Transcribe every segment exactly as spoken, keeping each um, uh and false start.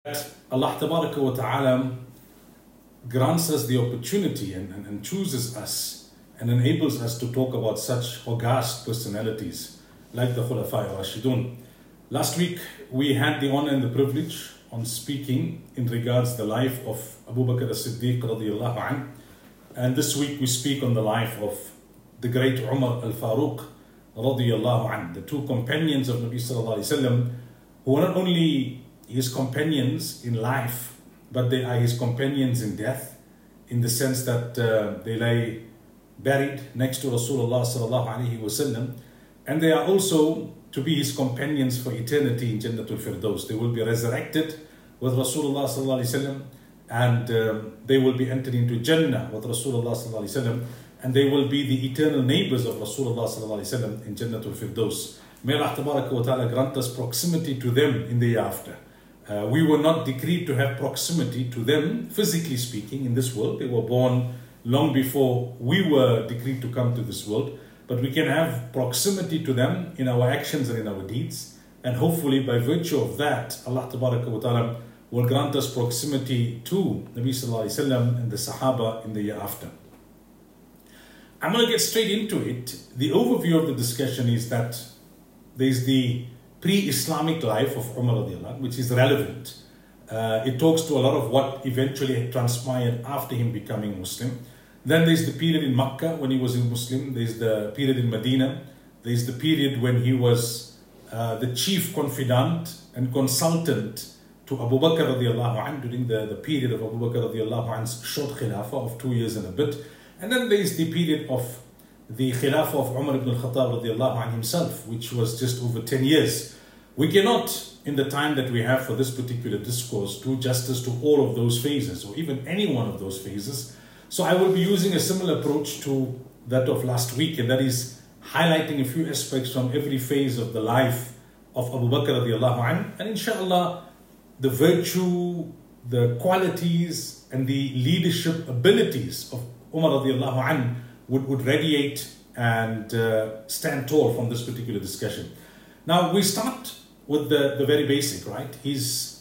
Allah Tabaraka wa Ta'ala grants us the opportunity and, and, and chooses us and enables us to talk about such august personalities like the Khulafa Rashidun. Last week we had the honor and the privilege on speaking in regards to the life of Abu Bakr as-Siddiq radiyallahu anhu, and this week we speak on the life of the great Umar al-Faruq radiyallahu anhu, the two companions of Nabi sallallahu alayhi wasallam, who are not only his companions in life, but they are his companions in death, in the sense that uh, they lay buried next to Rasulullah sallallahu alaihi wasallam, and they are also to be his companions for eternity in Jannatul Firdaus. They will be resurrected with Rasulullah sallallahu alaihi wasallam, and um, they will be entered into Jannah with Rasulullah sallallahu alaihi wasallam, and they will be the eternal neighbors of Rasulullah sallallahu alaihi wasallam in Jannatul Firdaus. May Allah Tabaraka wa Ta'ala grant us proximity to them in the year after. Uh, we were not decreed to have proximity to them, physically speaking, in this world. They were born long before we were decreed to come to this world. But we can have proximity to them in our actions and in our deeds. And hopefully, by virtue of that, Allah Tabaraka wa Ta'ala will grant us proximity to Nabi Sallallahu Alaihi Wasallam and the Sahaba in the year after. I'm going to get straight into it. The overview of the discussion is that there is the pre-Islamic life of Umar radiallahu anhu, which is relevant. Uh, it talks to a lot of what eventually had transpired after him becoming Muslim. Then there's the period in Makkah when he was a Muslim. There's the period in Medina. There's the period when he was uh, the chief confidant and consultant to Abu Bakr radiallahu anhu during the, the period of Abu Bakr radiallahu anhu's short khilafah of two years and a bit. And then there's the period of the Khilafah of Umar ibn al-Khattab radiallahu anhu himself, which was just over ten years. We cannot, in the time that we have for this particular discourse, do justice to all of those phases, or even any one of those phases. So I will be using a similar approach to that of last week, and that is highlighting a few aspects from every phase of the life of Abu Bakr radiallahu anhu, and inshallah, the virtue, the qualities, and the leadership abilities of Umar radiallahu anhu Would, would radiate and uh, stand tall from this particular discussion. Now we start with the, the very basic, right? His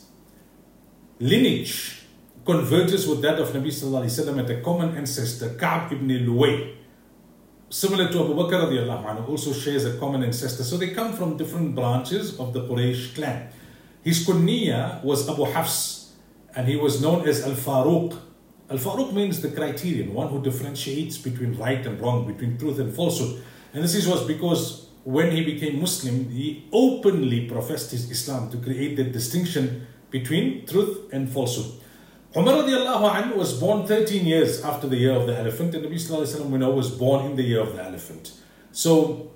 lineage converges with that of Nabi Sallallahu Alaihi Wasallam at a common ancestor, Ka'b ibn Luway. Similar to Abu Bakr radiallahu anhu, also shares a common ancestor. So they come from different branches of the Quraysh clan. His kunniya was Abu Hafs, and he was known as Al-Faruq. Al-Faruq means the criterion, one who differentiates between right and wrong, between truth and falsehood. And this is was because when he became Muslim, he openly professed his Islam to create that distinction between truth and falsehood. Umar radiallahu anhu was born thirteen years after the year of the elephant, and Nabi sallallahu alaihi wasallam, we know, was born in the year of the elephant. So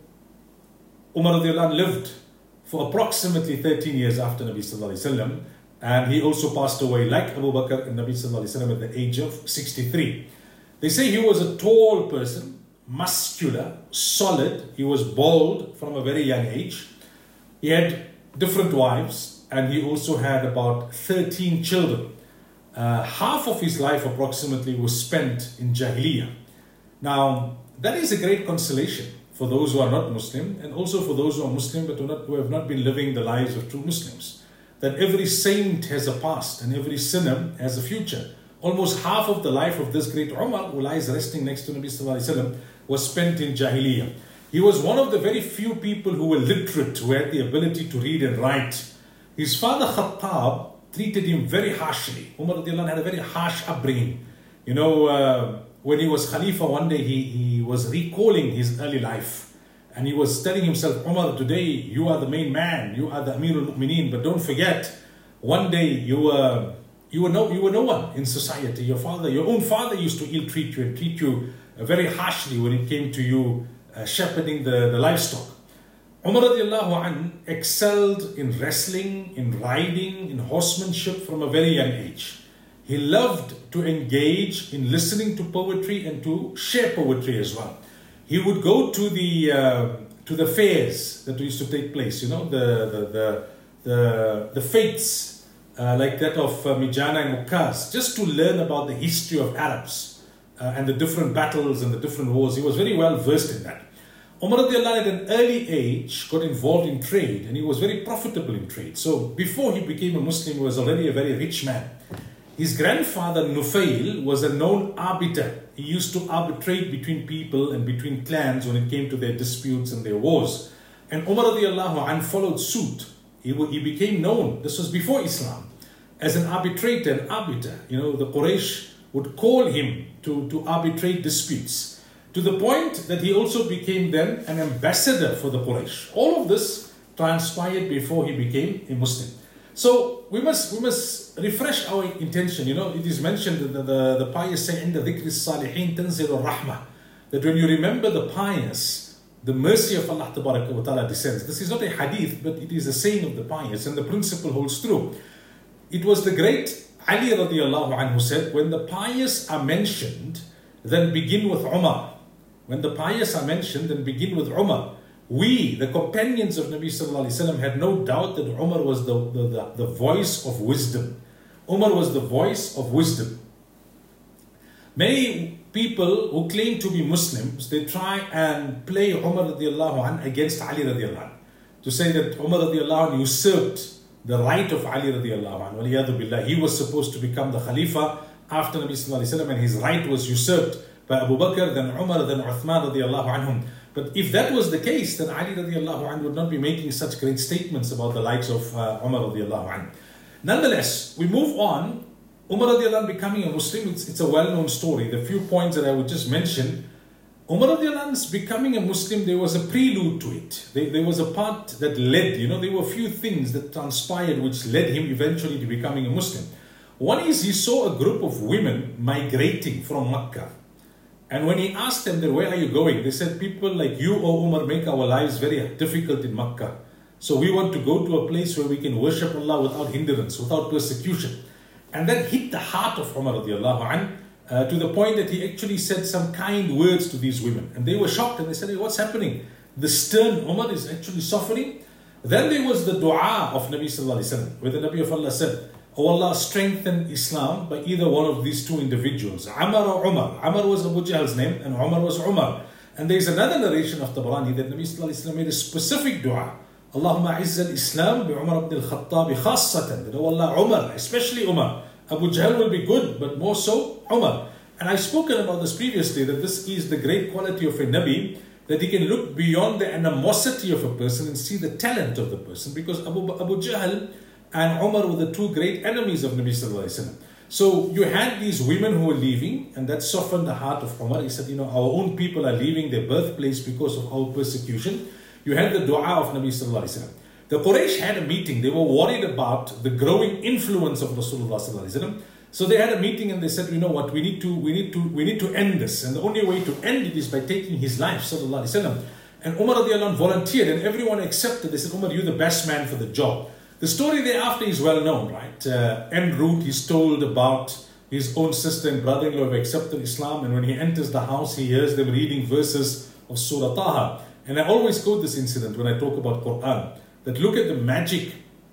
Umar radiallahu anhu lived for approximately thirteen years after Nabi sallallahu alaihi wasallam. And he also passed away like Abu Bakr and Nabi Sallallahu Alaihi Wasallam at the age of sixty-three. They say he was a tall person, muscular, solid. He was bald from a very young age. He had different wives, and he also had about thirteen children. Uh, half of his life approximately was spent in Jahiliyyah. Now, that is a great consolation for those who are not Muslim, and also for those who are Muslim but who, not, who have not been living the lives of true Muslims. That every saint has a past and every sinner has a future. Almost half of the life of this great Umar, who lies resting next to Nabi Sallallahu Alaihi Wasallam, was spent in Jahiliyyah. He was one of the very few people who were literate, who had the ability to read and write. His father Khattab treated him very harshly. Umar radiallahu anhu had a very harsh upbringing. You know, uh, when he was Khalifa, one day he, he was recalling his early life. And he was telling himself, Umar, today you are the main man, you are the Amirul Mu'mineen, but don't forget, one day you were, you were no, you were no one in society. Your father, your own father used to ill-treat you and treat you very harshly when it came to you uh, shepherding the, the livestock. Umar radiallahu anhu excelled in wrestling, in riding, in horsemanship from a very young age. He loved to engage in listening to poetry and to share poetry as well. He would go to the uh, to the fairs that used to take place, you know, the the the the, the fetes uh, like that of uh, Mijana and Ukaz, just to learn about the history of Arabs uh, and the different battles and the different wars. He was very well versed in that. Umar radiallahu anh at an early age got involved in trade, and he was very profitable in trade. So before he became a Muslim, he was already a very rich man. His grandfather Nufail was a known arbiter. He used to arbitrate between people and between clans when it came to their disputes and their wars. And Umar radiallahu anh followed suit. He, he became known, this was before Islam, as an arbitrator, an arbiter. You know, the Quraysh would call him to, to arbitrate disputes, to the point that he also became then an ambassador for the Quraysh. All of this transpired before he became a Muslim. So we must we must refresh our intention. You know, it is mentioned that the, the, the pious say, عند ذكر الصالحين تنزل الرحمة, that when you remember the pious, the mercy of Allah wa ta'ala descends. This is not a hadith, but it is a saying of the pious, and the principle holds true. It was the great Ali radiallahu anhu said, when the pious are mentioned, then begin with Umar. When the pious are mentioned, then begin with Umar. We, the companions of Nabi sallallahu alaihi wasallam, had no doubt that Umar was the, the, the, the voice of wisdom. Umar was the voice of wisdom. Many people who claim to be Muslims, they try and play Umar radiallahu anhu against Ali radiallahu anhu, to say that Umar radiallahu anhu usurped the right of Ali radiallahu anhu. Waliyadu billah. He was supposed to become the Khalifa after Nabi sallallahu alaihi wasallam, and his right was usurped by Abu Bakr, then Umar, then Uthman radiallahu anhum. But if that was the case, then Ali radiallahu anhu would not be making such great statements about the likes of uh, Umar radiallahu anhu. Nonetheless, we move on. Umar radiallahu anhu becoming a Muslim, it's, it's a well-known story. The few points that I would just mention, Umar radiallahu anhu's becoming a Muslim, there was a prelude to it. There, there was a part that led, you know, there were a few things that transpired which led him eventually to becoming a Muslim. One is he saw a group of women migrating from Makkah. And when he asked them, where are you going? They said, people like you, O Umar, make our lives very difficult in Makkah. So we want to go to a place where we can worship Allah without hindrance, without persecution. And that hit the heart of Umar radiallahu anhu, uh, to the point that he actually said some kind words to these women. And they were shocked and they said, hey, what's happening? The stern Umar is actually suffering. Then there was the dua of Nabi sallallahu alaihi wasallam, where the Nabi of Allah said, O Allah, strengthen Islam by either one of these two individuals, Ammar or Umar. Ammar was Abu Jahl's name and Umar was Umar. And there is another narration of Tabarani that Nabi sallallahu alaihi wasallam made a specific dua. Allahumma izz al-Islam bi Umar ibn al-Khattab khassatan. That, oh Allah, Umar, especially Umar. Abu Jahl will be good, but more so Umar. And I've spoken about this previously, that this is the great quality of a Nabi, that he can look beyond the animosity of a person and see the talent of the person. Because Abu, Abu Jahl and Umar were the two great enemies of Nabi sallallahu alaihi wasallam. So you had these women who were leaving, and that softened the heart of Umar. He said, you know, our own people are leaving their birthplace because of our persecution. You had the dua of Nabi sallallahu alaihi wasallam. The Quraysh had a meeting. They were worried about the growing influence of Rasulullah sallallahu alaihi wasallam. So they had a meeting and they said, you know what, we need to, we need to, we need to end this. And the only way to end it is by taking his life, sallallahu alaihi wasallam. And Umar radiallahu anh volunteered, and everyone accepted. They said, Umar, you're the best man for the job. The story thereafter is well known, right? Uh, en route, he's told about his own sister and brother-in-law have accepted Islam, and when he enters the house, he hears them reading verses of Surah Taha. And I always quote this incident when I talk about Quran, that look at the magic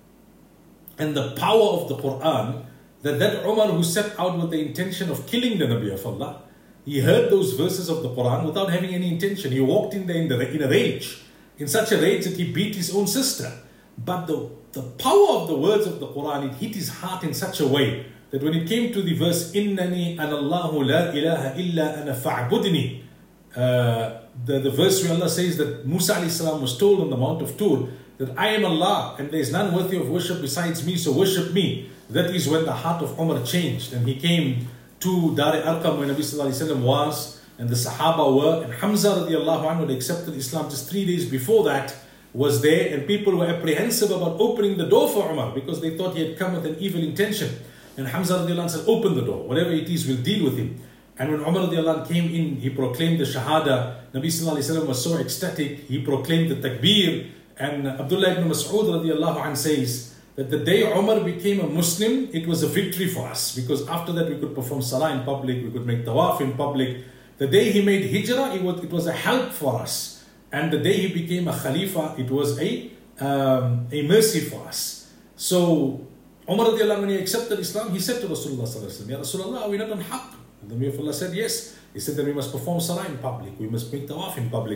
and the power of the Quran, that that Umar who set out with the intention of killing the Nabi of Allah, he heard those verses of the Quran without having any intention. He walked in there in, the, in a rage, in such a rage that he beat his own sister. But the, the power of the words of the Quran, it hit his heart in such a way that when it came to the verse, Innani anallahu la ilaha illa ana fa'budni, uh, the, the verse where Allah says that Musa alayhi salam was told on the Mount of Tur, that I am Allah and there is none worthy of worship besides me, so worship me. That is when the heart of Umar changed, and he came to Dar Arqam where Nabi sallallahu alaihi wasallam was, and the Sahaba were, and Hamza radiallahu anhu had accepted Islam just three days before that, was there, and people were apprehensive about opening the door for Umar because they thought he had come with an evil intention. And Hamza radiallahu anhu said, open the door, whatever it is, we'll deal with him. And when Umar radiallahu anhu came in, he proclaimed the Shahada. Nabi sallallahu alaihi wasallam was so ecstatic, he proclaimed the Takbir. And Abdullah ibn Mas'ud radiallahu anhu says that the day Umar became a Muslim, it was a victory for us, because after that we could perform Salah in public, we could make Tawaf in public. The day he made Hijrah, it was, it was a help for us. And the day he became a Khalifa, it was a, um, a mercy for us. So Umar radiallahu anhu, when he accepted Islam, he said to Rasulullah sallallahu alaihi wasallam, Ya Rasulullah, are we not on haqq? The Nabi of Allah said, yes. He said that we must perform Salah in public, we must make Tawaf in public.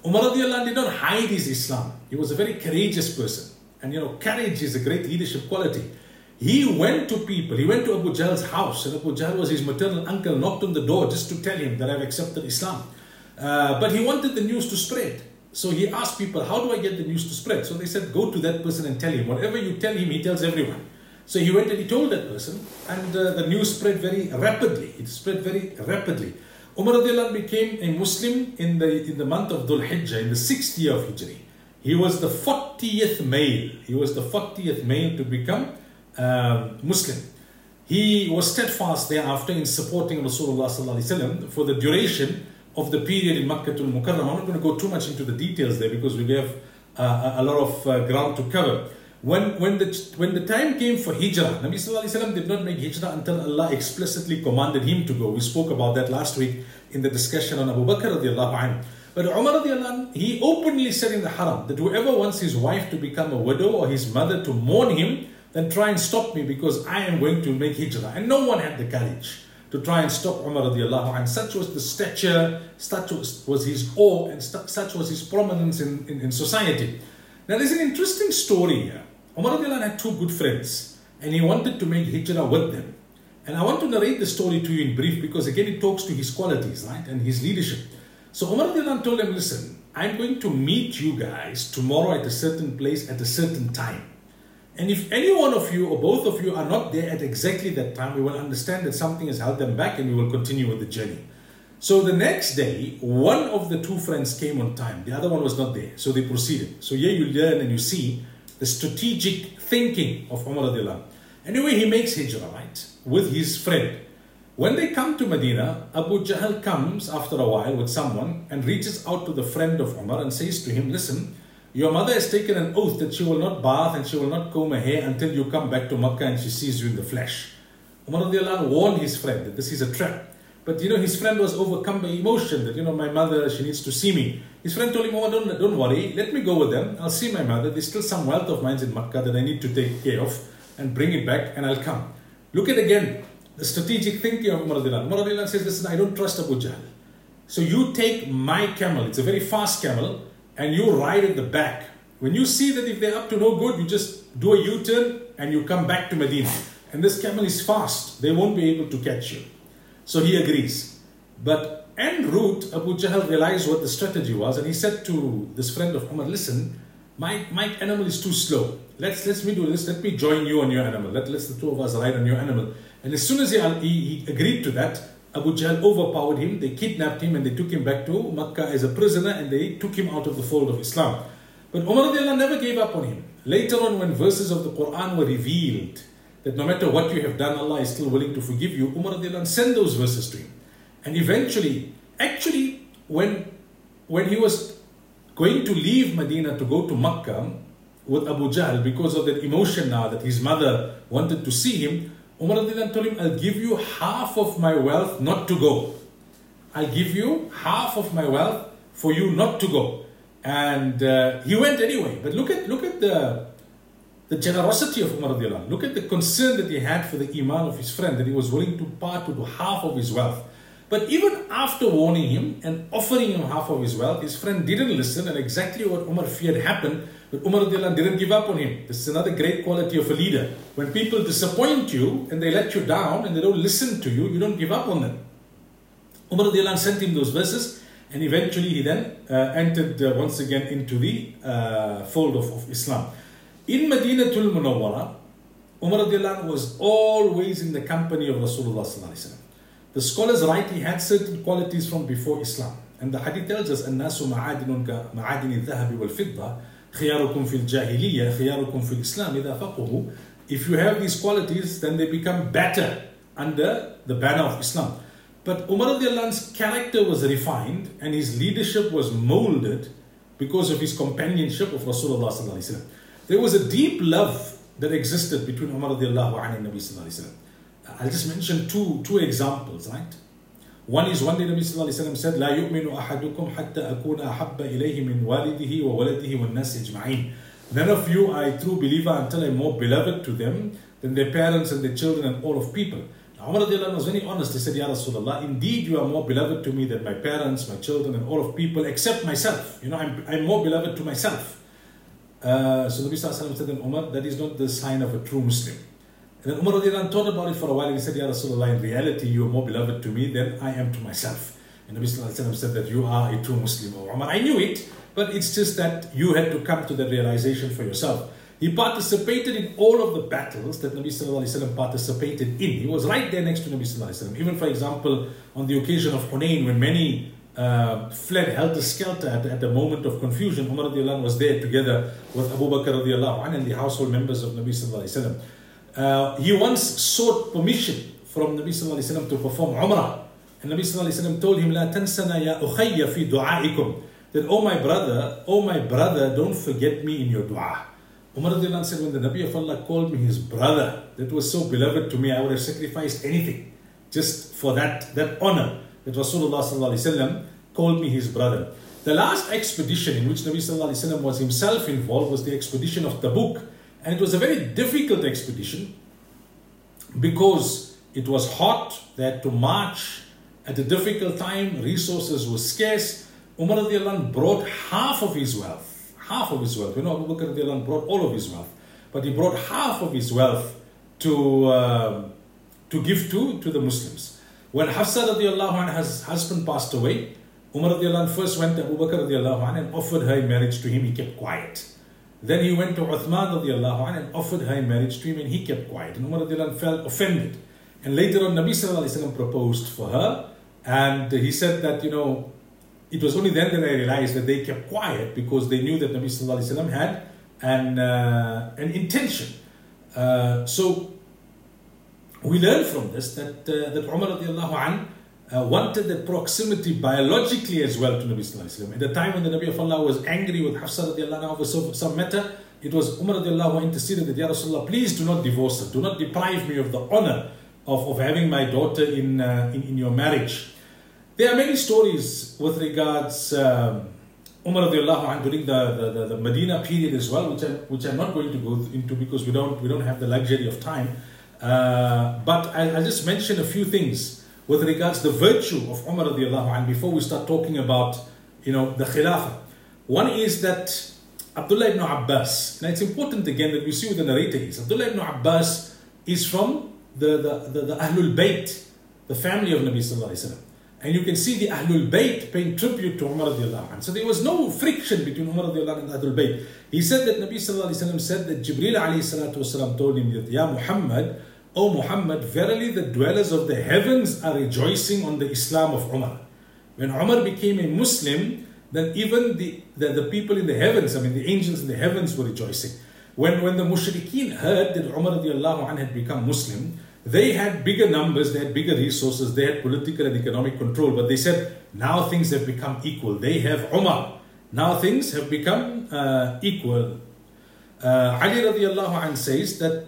Umar radiallahu anh did not hide his Islam. He was a very courageous person. And you know, courage is a great leadership quality. He went to people, he went to Abu Jahl's house, and Abu Jahl was his maternal uncle, knocked on the door just to tell him that I've accepted Islam. Uh, but he wanted the news to spread. So he asked people, how do I get the news to spread? So they said, go to that person and tell him. Whatever you tell him, he tells everyone. So he went and he told that person, and uh, the news spread very rapidly. It spread very rapidly. Umar radiallahu anh became a Muslim in the, in the month of Dhul Hijjah, in the sixth year of Hijri. He was the fortieth male. He was the fortieth male to become um, Muslim. He was steadfast thereafter in supporting Rasulullah sallallahu alaihi wasallam for the duration of the period in Makkah al-Mukarramah. I'm not going to go too much into the details there because we have uh, a lot of uh, ground to cover. When, when, the, when the time came for Hijrah, Nabi sallallahu alaihi wasallam did not make Hijrah until Allah explicitly commanded him to go. We spoke about that last week in the discussion on Abu Bakr radiallahu anhu. But Umar radiallahu anh, he openly said in the Haram that whoever wants his wife to become a widow or his mother to mourn him, then try and stop me because I am going to make Hijrah. And no one had the courage to try and stop Umar radiallahu anh. Such was the stature, such was his awe, and such was his prominence in, in, in society. Now there's an interesting story here. Umar radiallahu anh had two good friends and he wanted to make Hijrah with them. And I want to narrate the story to you in brief because again it talks to his qualities, right, and his leadership. So Umar radiallahu anh told them, listen, I'm going to meet you guys tomorrow at a certain place at a certain time. And if any one of you or both of you are not there at exactly that time, we will understand that something has held them back and we will continue with the journey. So the next day, one of the two friends came on time. The other one was not there. So they proceeded. So here you learn and you see the strategic thinking of Umar radiallahu anh. Anyway, he makes Hijrah, right, with his friend. When they come to Medina, Abu Jahl comes after a while with someone and reaches out to the friend of Umar and says to him, listen, your mother has taken an oath that she will not bath and she will not comb her hair until you come back to Makkah and she sees you in the flesh. Umar radiallahu anh warned his friend that this is a trap. But you know, his friend was overcome by emotion that, you know, my mother, she needs to see me. His friend told him, oh, don't, don't worry, let me go with them. I'll see my mother. There's still some wealth of mine in Makkah that I need to take care of and bring it back and I'll come. Look at again the strategic thinking of Umar radiallahu anh. Umar radiallahu anh says, listen, I don't trust Abu Jahl. So you take my camel, it's a very fast camel, and you ride at the back. When you see that if they're up to no good, you just do a U-turn and you come back to Medina. And this camel is fast. They won't be able to catch you. So he agrees. But en route, Abu Jahl realized what the strategy was and he said to this friend of Umar, listen, my, my animal is too slow. Let's, let's me do this. Let me join you on your animal. Let, let's the two of us ride on your animal. And as soon as he, he, he agreed to that, Abu Jahl overpowered him. They kidnapped him and they took him back to Makkah as a prisoner and they took him out of the fold of Islam. But Umar radiallahu anh never gave up on him. Later on, when verses of the Quran were revealed, that no matter what you have done, Allah is still willing to forgive you, Umar radiallahu anh sent those verses to him. And eventually, actually, when, when he was going to leave Medina to go to Makkah with Abu Jahl, because of that emotion now that his mother wanted to see him, Umar radiallahu anh told him, I'll give you half of my wealth not to go. I'll give you half of my wealth for you not to go. And uh, he went anyway. But look at look at the the generosity of Umar radiallahu anh. Look at the concern that he had for the iman of his friend, that he was willing to part with half of his wealth. But even after warning him and offering him half of his wealth, his friend didn't listen, and exactly what Umar feared happened. But Umar radiallahu anh didn't give up on him. This is another great quality of a leader. When people disappoint you and they let you down and they don't listen to you, you don't give up on them. Umar radiallahu anh sent him those verses. And eventually he then uh, entered uh, once again into the uh, fold of, of Islam. In Madinatul Munawwara, Umar radiallahu anh was always in the company of Rasulullah sallallahu alaihi wasallam. The scholars write he had certain qualities from before Islam. And the hadith tells us, الناس معادن كمعادن الذهب والفضة خياركم في الجاهلية خياركم في الإسلام إذا فقهوا. If you have these qualities, then they become better under the banner of Islam. But Umar radiallahu anh's character was refined and his leadership was molded because of his companionship of Rasulullah sallallahu alaihi wasallam. There was a deep love that existed between Umar radiallahu anhu and Nabi sallallahu alaihi wasallam. I'll just mention two, two examples, right? One is one day Nabi sallallahu alaihi wasallam said, لا يؤمن أحدكم حتى أكون أحب إليه من والده وولده والناس أجمعين. None of you are a true believer until I'm more beloved to them than their parents and their children and all of people. Umar radiallahu anhu was very honest. He said, Ya Rasulullah, indeed you are more beloved to me than my parents, my children, and all of people except myself. You know, I'm, I'm more beloved to myself. Uh, so Nabi Sallallahu Alaihi Wasallam said, then Umar, that is not the sign of a true Muslim. And then Umar radiallahu anhu thought about it for a while and he said, Ya Rasulullah, in reality you are more beloved to me than I am to myself. And Nabi Sallallahu Alaihi Wasallam said that you are a true Muslim. Oh, Umar, I knew it, but it's just that you had to come to that realization for yourself. He participated in all of the battles that Nabi Sallallahu Alaihi Wasallam participated in. He was right there next to Nabi Sallallahu Alaihi Wasallam. Even for example, on the occasion of Hunayn, when many uh, fled helter-skelter at, at the moment of confusion, Umar radiallahu anhu was there together with Abu Bakr radiallahu anhu and the household members of Nabi Sallallahu Alaihi Wasallam. Uh, he once sought permission from Nabi Sallallahu Alaihi Wasallam to perform Umrah. And Nabi Sallallahu Alaihi Wasallam told him, "La tansana ya ukhayya fi du'aikum." That, oh my brother, oh my brother, don't forget me in your dua. Umar radiallahu anhu said, when the Nabi of Allah called me his brother, that was so beloved to me, I would have sacrificed anything just for that, that honor that Rasulullah Sallallahu Alaihi Wasallam called me his brother. The last expedition in which Nabi Sallallahu Alaihi Wasallam was himself involved was the expedition of Tabuk. And it was a very difficult expedition because it was hot, they had to march at a difficult time, resources were scarce. Umar radiallahu anhu brought half of his wealth. Half of his wealth. We know Abu Bakr radiallahu anhu brought all of his wealth. But he brought half of his wealth to, uh, to give to, to the Muslims. When Hafsa radiallahu anha's husband passed away, Umar radiallahu anhu first went to Abu Bakr radiallahu anhu and offered her in marriage to him. He kept quiet. Then he went to Uthman radiallahu anhu and offered her in marriage to him and he kept quiet. And Umar radiallahu anhu felt offended. And later on, Nabi Sallallahu Alaihi Wasallam proposed for her. And he said that, you know, it was only then that I realized that they kept quiet because they knew that Nabi Sallallahu Alaihi Wasallam had an, uh, an intention. Uh, so we learn from this that, uh, that Umar radiallahu anhu uh, wanted that proximity biologically as well to Nabi Sallallahu Alaihi Wasallam. At the time when the Nabi of Allah was angry with Hafsa radiallahu anhu over some, some matter, it was Umar radiallahu anhu interceded that, Ya Rasulullah, please do not divorce her. Do not deprive me of the honor of, of having my daughter in, uh, in, in your marriage. There are many stories with regards um, Umar radiallahu anhu during the, the, the, the Medina period as well, which, I, which I'm not going to go into because we don't, we don't have the luxury of time. Uh, but I'll, I'll just mention a few things with regards to the virtue of Umar radiallahu anhu before we start talking about, you know, the Khilafah. One is that Abdullah ibn Abbas, now it's important again that we see who the narrator is. Abdullah ibn Abbas is from the, the, the, the Ahlul Bayt, the family of Nabi Sallallahu Alaihi Wasallam. And you can see the Ahlul Bayt paying tribute to Umar radiallahu anhu. So there was no friction between Umar radiallahu anhu and Ahlul Bayt. He said that Nabi Sallallahu Alaihi Wasallam said that Jibreel alayhi salatu wasalam told him that, Ya Muhammad, O Muhammad, verily the dwellers of the heavens are rejoicing on the Islam of Umar. When Umar became a Muslim, then even the, the, the people in the heavens, I mean the angels in the heavens were rejoicing. When, when the mushrikeen heard that Umar radiallahu anhu had become Muslim, they had bigger numbers, they had bigger resources, they had political and economic control. But they said, now things have become equal. They have Umar. Now things have become uh, equal. Uh, Ali radiallahu anhu says that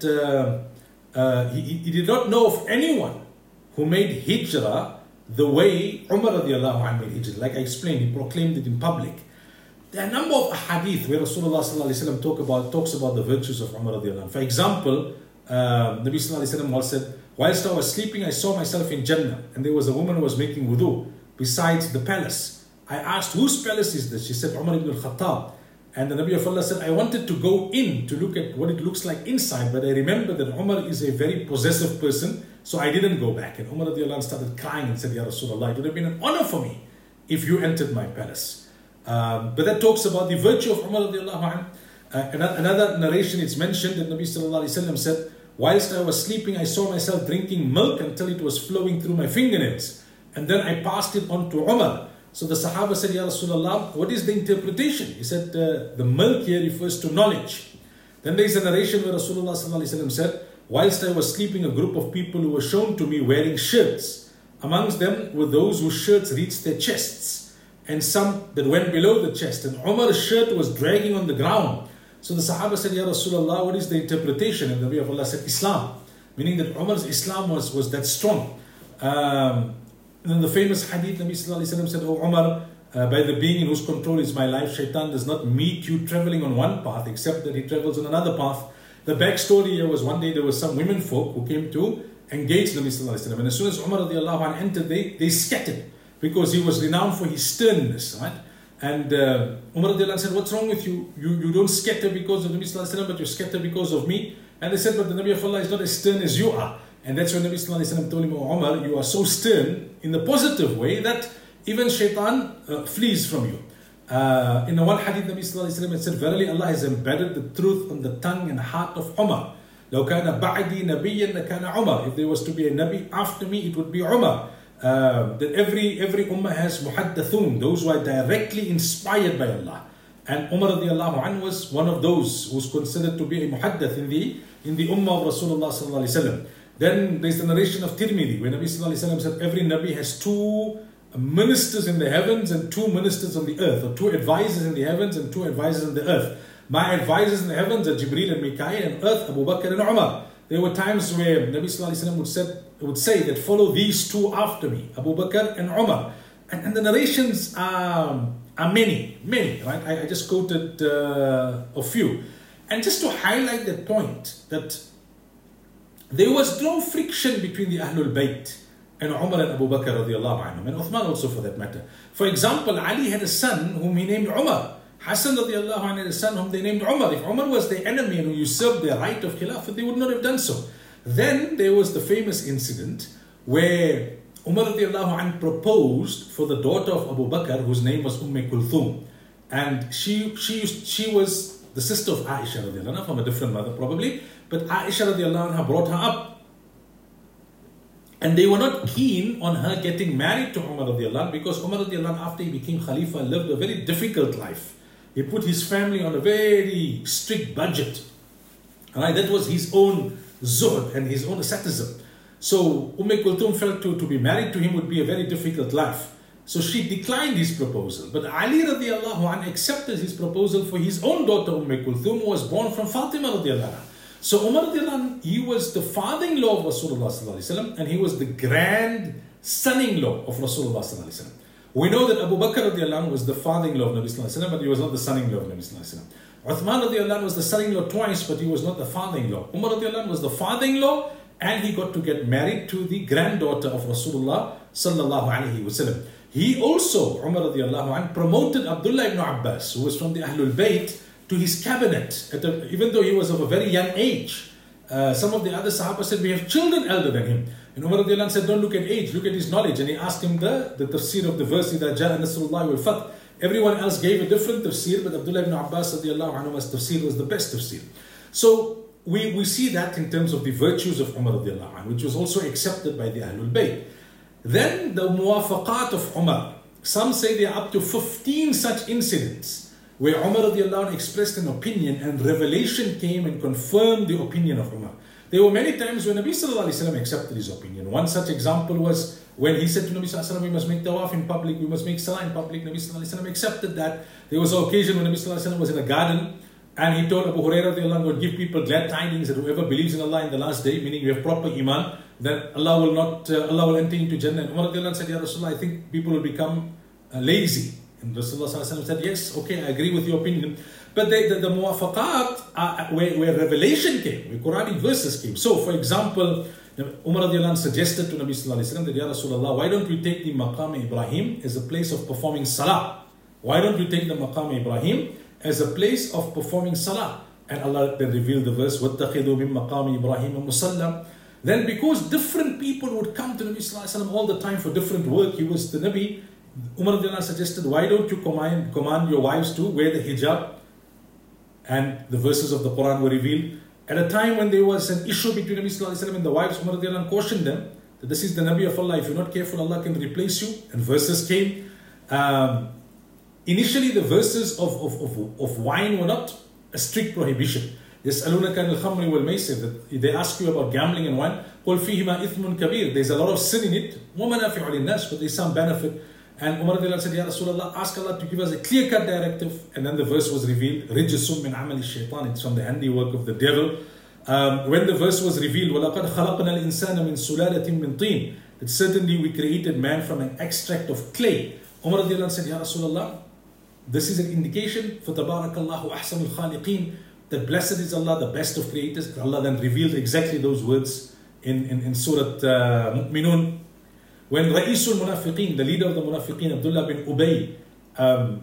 uh, uh, he, he did not know of anyone who made hijrah the way Umar radiallahu anhu made hijrah. Like I explained, he proclaimed it in public. There are a number of hadith where Rasulullah sallallahu alaihi wasallam talk about, talks about the virtues of Umar radiallahu anhu. For example, Uh, Nabi Sallallahu Alaihi Wasallam once said, whilst I was sleeping, I saw myself in Jannah, and there was a woman who was making wudu besides the palace. I asked, whose palace is this? She said, Umar ibn al-Khattab. And the Nabi of Allah said, I wanted to go in to look at what it looks like inside, but I remember that Umar is a very possessive person, so I didn't go back. And Umar radiallahu anhu started crying and said, Ya Rasulullah, it would have been an honor for me if you entered my palace. Um, but that talks about the virtue of Umar radiallahu anhu. Uh, another narration, it's mentioned that Nabi Sallallahu Alaihi Wasallam said, whilst I was sleeping, I saw myself drinking milk until it was flowing through my fingernails. And then I passed it on to Umar. So the Sahaba said, Ya Rasulullah, what is the interpretation? He said, uh, the milk here refers to knowledge. Then there is a narration where Rasulullah Sallallahu Alaihi Wasallam said, whilst I was sleeping, a group of people who were shown to me wearing shirts. Amongst them were those whose shirts reached their chests, and some that went below the chest. And Umar's shirt was dragging on the ground. So the Sahaba said, Ya Rasulullah, what is the interpretation? And the Nabi of Allah said, Islam. Meaning that Umar's Islam was, was that strong. Um, and then the famous hadith, Nabi Sallallahu Alaihi Wasallam said, Oh Umar, uh, by the being in whose control is my life, Shaitan does not meet you traveling on one path, except that he travels on another path. The backstory here was one day there were some women folk who came to engaged Nabi Sallallahu Alaihi Wasallam. And as soon as Umar radiallahu anh entered, they, they scattered because he was renowned for his sternness, right? And uh, Umar radiallahu anh said, what's wrong with you? You you don't scatter because of Nabi Sallallahu Alaihi Wasallam, but you scatter because of me. And they said, but the Nabi of Allah is not as stern as you are. And that's when Nabi Sallallahu Alaihi Wasallam told him, oh Umar, you are so stern in the positive way that even shaitan uh, flees from you. Uh, in the one hadith, Nabi Sallallahu Alaihi Wasallam had said, verily Allah has embedded the truth on the tongue and heart of Umar. لو كان بعدي نبيا لكان عمر. If there was to be a Nabi after me, it would be Umar. Uh, that every every ummah has muhaddathun, those who are directly inspired by Allah. And Umar radiallahu anhu was one of those who was considered to be a muhaddath in the in the ummah of Rasulullah sallallahu alaihi wasallam. Then there's the narration of Tirmidhi, where Nabi sallallahu alaihi wasallam said, every Nabi has two ministers in the heavens and two ministers on the earth, or two advisors in the heavens and two advisors on the earth. My advisors in the heavens are Jibreel and Mikael, and earth Abu Bakr and Umar. There were times where Nabi sallallahu alaihi wasallam would, said, would say that follow these two after me, Abu Bakr and Umar. And, and the narrations are, are many, many, right? I, I just quoted uh, a few. And just to highlight that point, that there was no friction between the Ahlul Bayt and Umar and Abu Bakr radiallahu anhum, and Uthman also for that matter. For example, Ali had a son whom he named Umar. Hassan radiallahu anhu had a son whom they named Umar. If Umar was their enemy and who usurped their right of Khilafah, they would not have done so. Then there was the famous incident where Umar radiallahu anhu proposed for the daughter of Abu Bakr, whose name was Umm Kulthum. And she, she, she was the sister of Aisha radiallahu anha, from a different mother probably. But Aisha radiallahu anha brought her up. And they were not keen on her getting married to Umar radiallahu anhu, because Umar radiallahu anhu, after he became Khalifa, lived a very difficult life. He put his family on a very strict budget. Right? That was his own zuhd and his own asceticism. So Umm Kulthum felt to, to be married to him would be a very difficult life. So she declined his proposal. But Ali radiallahu anhu accepted his proposal for his own daughter Umm Kulthum, who was born from Fatima radiallahu anhu. So Umar radiallahu anhu, he was the father-in-law of Rasulullah sallallahu alaihi wasallam, and he was the grand son-in-law of Rasulullah sallallahu alaihi wasallam. We know that Abu Bakr radiallahu anhu was the father-in-law of Nabi sallallahu alaihi wasallam, but he was not the son-in-law of Nabi sallallahu alaihi wasallam. Uthman radiallahu anhu was the son-in-law twice, but he was not the father-in-law. Umar radiallahu anhu was the father-in-law, and he got to get married to the granddaughter of Rasulullah sallallahu alaihi wasallam. He also, Umar radiallahu anhu, promoted Abdullah ibn Abbas, who was from the Ahlul Bayt, to his cabinet, at a, even though he was of a very young age. Uh, some of the other Sahaba said, we have children elder than him. And Umar radiallahu anhu said, don't look at age, look at his knowledge. And he asked him the, the tafsir of the verse, إِذَا جَاءَ نَصْرُ اللَّهِ وَالْفَتْحِ. Everyone else gave a different tafsir, but Abdullah ibn Abbas radiallahu anhu's tafsir was the best tafsir. So we, we see that in terms of the virtues of Umar radiallahu anhu, which was also accepted by the Ahlul Bayt. Then the muwafaqat of Umar. Some say there are up to fifteen such incidents where Umar radiallahu anhu expressed an opinion and revelation came and confirmed the opinion of Umar. There were many times when Nabi sallallahu alaihi wasallam accepted his opinion. One such example was when he said to Nabi sallallahu alaihi wasallam, we must make tawaf in public, we must make salah in public. Nabi sallallahu alaihi wasallam accepted that. There was an occasion when Nabi sallallahu alaihi wasallam was in a garden, and he told Abu Hurairah radiallahu anhu would give people glad tidings that whoever believes in Allah in the last day, meaning you have proper iman, then Allah will not, uh, Allah will enter into Jannah. And Umar radiallahu anhu said, Ya Rasulullah, I think people will become uh, lazy. And Rasulullah said, yes, okay, I agree with your opinion. But the, the, the muwafaqat, uh, where, where revelation came, where Quranic verses came. So, for example, Umar radiallahu anh suggested to Nabi sallallahu alayhi wa sallam that, Ya Rasulullah, why don't we take the Maqam Ibrahim as a place of performing salah? Why don't we take the Maqam Ibrahim as a place of performing salah? And Allah then revealed the verse, وَاتَّخِذُوا مِن مَقَامِ إِبْرَاهِيمَ مُصَلَّى. Then because different people would come to Nabi sallallahu alayhi wa sallam all the time for different work, he was the Nabi, Umar suggested, why don't you command, command your wives to wear the hijab? And the verses of the Quran were revealed. At a time when there was an issue between Nabi sallallahu alayhi wa sallam and the wives, Umar cautioned them that this is the Nabi of Allah. If you're not careful, Allah can replace you. And verses came. Um, initially, the verses of, of, of, of wine were not a strict prohibition. يَسْأَلُونَكَ عَنِ الْخَمْرِ وَالْمَيْسِرِ, that they ask you about gambling and wine. قُلْ فِيهِمَا إِثْمٌ كَبِيرٌ. There's a lot of sin in it. وَمَنَافِعُ لِلنَّاسِ, but there's some benefit. And Umar said, Ya Rasulullah, ask Allah to give us a clear-cut directive. And then the verse was revealed, رِجْسٌ مِّنْ عَمَلِ الشَّيْطَانِ, it's from the handiwork of the devil. Um, when the verse was revealed, وَلَقَدْ خَلَقْنَا الْإِنسَانَ مِنْ سُلَالَةٍ مِّنْ طِينٍ, that certainly we created man from an extract of clay. Umar said, Ya Rasulullah, this is an indication for Tabarakallahu ahsanul khaliqeen, that blessed is Allah, the best of creators. Allah then revealed exactly those words in, in, in Surah uh, Mu'minun, when Ra'isul Munafiqeen, the leader of the Munafiqeen, Abdullah bin Ubay, um,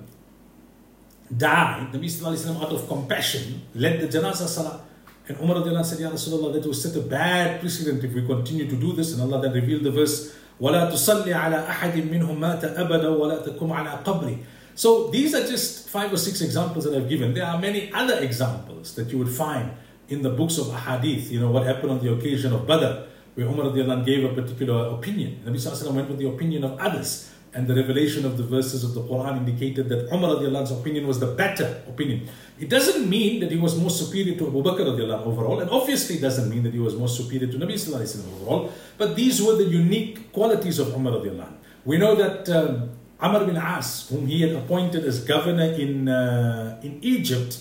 died, Nabi Sallallahu Alaihi Wasallam, out of compassion, led the Janazah Salah. And Umar radiallahu anh said, Ya Rasulullah, that will set a bad precedent if we continue to do this. And Allah then revealed the verse, وَلَا تُصَلِّ عَلَىٰ أَحَدٍ مِّنْهُمْ مَاتَ أَبَدًا وَلَا تَقُمْ عَلَىٰ قَبْرِ. So these are just five or six examples that I've given. There are many other examples that you would find in the books of Ahadith. You know, what happened on the occasion of Badr, where Umar radiallahu anh gave a particular opinion. Nabi sallallahu alaihi wasallam went with the opinion of others. And the revelation of the verses of the Quran indicated that Umar radiallahu anh's opinion was the better opinion. It doesn't mean that he was more superior to Abu Bakr radiallahu anh overall, and obviously it doesn't mean that he was more superior to Nabi sallallahu alaihi wasallam overall, but these were the unique qualities of Umar radiallahu anh. We know that um, Amr bin As, whom he had appointed as governor in uh, in Egypt,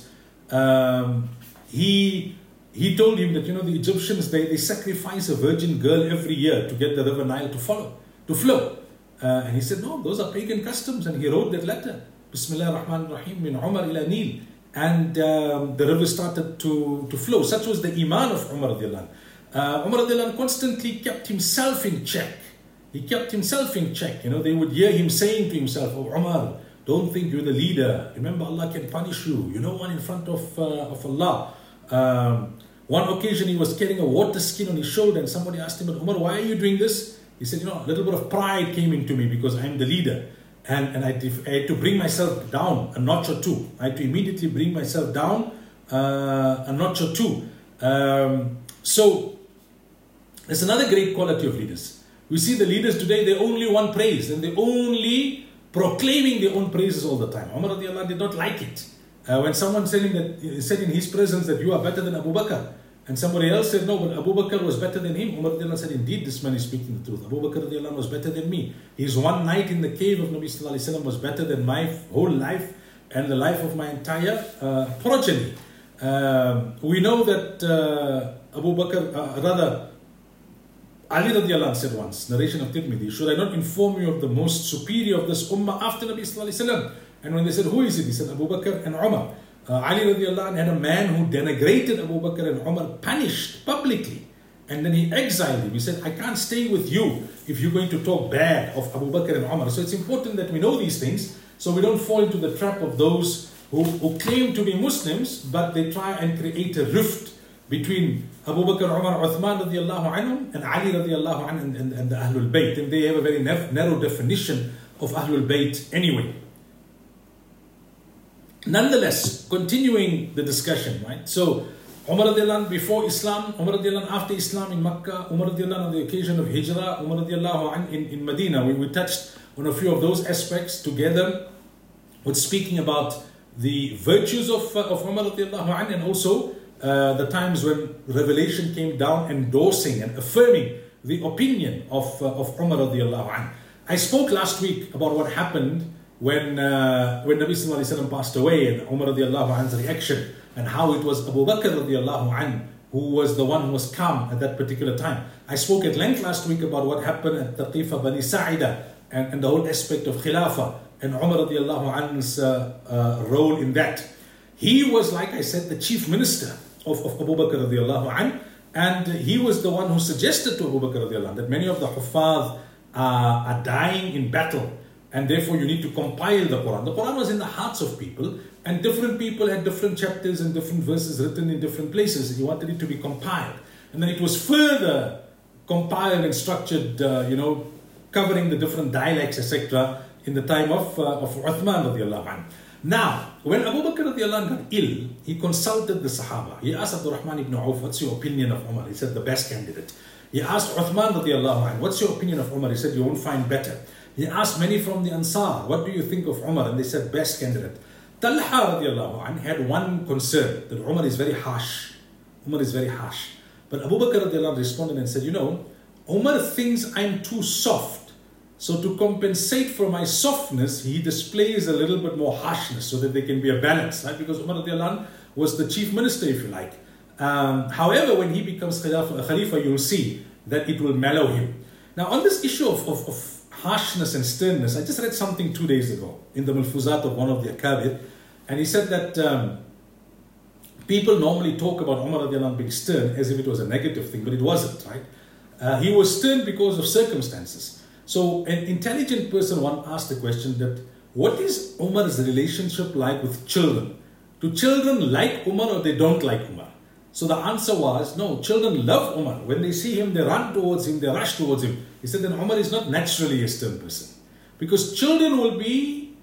um, he he told him that, you know, the Egyptians, they, they sacrifice a virgin girl every year to get the river Nile to follow, to flow. Uh, and he said, no, those are pagan customs. And he wrote that letter, Bismillah ar-Rahman ar-Rahim, min Umar ila Nil. And um, the river started to, to flow. Such was the iman of Umar radiallahu anh. Uh, Umar radiallahu anh constantly kept himself in check. He kept himself in check. You know, they would hear him saying to himself, oh Umar, don't think you're the leader. Remember, Allah can punish you. You're no one in front of, uh, of Allah. Um, one occasion he was carrying a water skin on his shoulder, and somebody asked him, Umar, why are you doing this? He said, you know, a little bit of pride came into me because I'm the leader. And, and I, I had to bring myself down a notch or two. I had to immediately bring myself down uh, a notch or two. Um, so, there's another great quality of leaders. We see the leaders today, they only want praise, and they only proclaiming their own praises all the time. Umar radiallahu anh did not like it. Uh, when someone said, him that, said in his presence that you are better than Abu Bakr, and somebody else said, no, but Abu Bakr was better than him. Umar radiallahu anh said, indeed, this man is speaking the truth. Abu Bakr radiallahu anh was better than me. His one night in the cave of Nabi sallallahu alaihi wasallam was better than my whole life and the life of my entire uh, progeny. Um, we know that uh, Abu Bakr, uh, rather, Ali radiallahu anh said once, narration of Tirmidhi, should I not inform you of the most superior of this ummah after Nabi sallallahu alaihi wasallam? And when they said, who is it? He said, Abu Bakr and Umar. Uh, Ali radiallahu anh had a man who denigrated Abu Bakr and Umar, punished publicly. And then he exiled him. He said, I can't stay with you if you're going to talk bad of Abu Bakr and Umar. So it's important that we know these things, so we don't fall into the trap of those who, who claim to be Muslims, but they try and create a rift between Abu Bakr, Umar, Uthman radiallahu anhum, and Ali radiallahu anhu, and, and, and the Ahlul Bayt. And they have a very narrow definition of Ahlul Bayt anyway. Nonetheless, continuing the discussion, right? So, Umar radiallahu anh before Islam, Umar radiallahu anh after Islam in Makkah, Umar radiallahu anh on the occasion of Hijrah, Umar radiallahu anh in, in Medina. We, we touched on a few of those aspects together with speaking about the virtues of, uh, of Umar radiallahu anh, and also uh, the times when revelation came down endorsing and affirming the opinion of, uh, of Umar radiallahu anh. I spoke last week about what happened when uh, when Nabi sallallahu alaihi wasallam passed away, and Umar radiallahu anh's reaction, and how it was Abu Bakr radiallahu anh who was the one who was calm at that particular time. I spoke at length last week about what happened at Taqifa Bani Sa'ida, and, and the whole aspect of Khilafah, and Umar radiallahu anh's uh, uh, role in that. He was, like I said, the chief minister of, of Abu Bakr radiallahu anh, and he was the one who suggested to Abu Bakr radiallahu anh that many of the Huffaz uh, are dying in battle, and therefore you need to compile the Quran. The Quran was in the hearts of people, and different people had different chapters and different verses written in different places, and he wanted it to be compiled. And then it was further compiled and structured, uh, you know, covering the different dialects, et cetera, in the time of, uh, of Uthman radiallahu anh. Now, when Abu Bakr radiallahu anh got ill, he consulted the Sahaba. He asked Abdurrahman ibn Auf, what's your opinion of Umar? He said, the best candidate. He asked Uthman radiallahu anh, what's your opinion of Umar? He said, you won't find better. He asked many from the Ansar, what do you think of Umar? And they said, best candidate. Talha radiallahu anh had one concern, that Umar is very harsh. Umar is very harsh. But Abu Bakr radiallahu anh responded and said, you know, Umar thinks I'm too soft. So to compensate for my softness, he displays a little bit more harshness so that there can be a balance, right? Because Umar radiallahu anh was the chief minister, if you like. Um, however, when he becomes Khalifa, Khalifa, you'll see that it will mellow him. Now, on this issue of, of, of harshness and sternness, I just read something two days ago in the Mulfuzat of one of the Akabir, and he said that um, people normally talk about Umar radiallahu anh being stern as if it was a negative thing, but it wasn't, right? Uh, he was stern because of circumstances. So an intelligent person once asked the question that, what is Umar's relationship like with children? Do children like Umar or they don't like Umar? So the answer was, no, children love Umar. When they see him, they run towards him, they rush towards him. He said that Umar is not naturally a stern person. Because children will be